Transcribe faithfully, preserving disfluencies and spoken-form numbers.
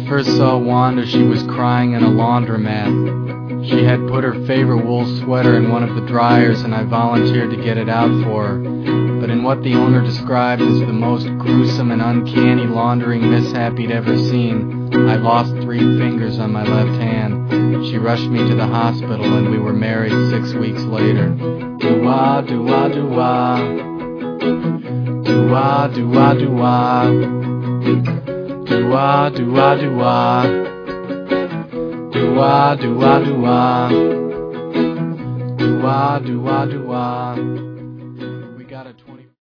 first saw Wanda, she was crying in a laundromat. She had put her favorite wool sweater in one of the dryers, and I volunteered to get it out for her. But in what the owner described as the most gruesome and uncanny laundering mishap he'd ever seen, I lost three fingers on my left hand. She rushed me to the hospital, and we were married six weeks later. Do-wah, do-wah, do-wah. Do-wah, do-wah, do-wah. Do-wah, do-wah, do-wah. Do-wah, do-wah, do-wah. Do-wah, do-wah, do-wah.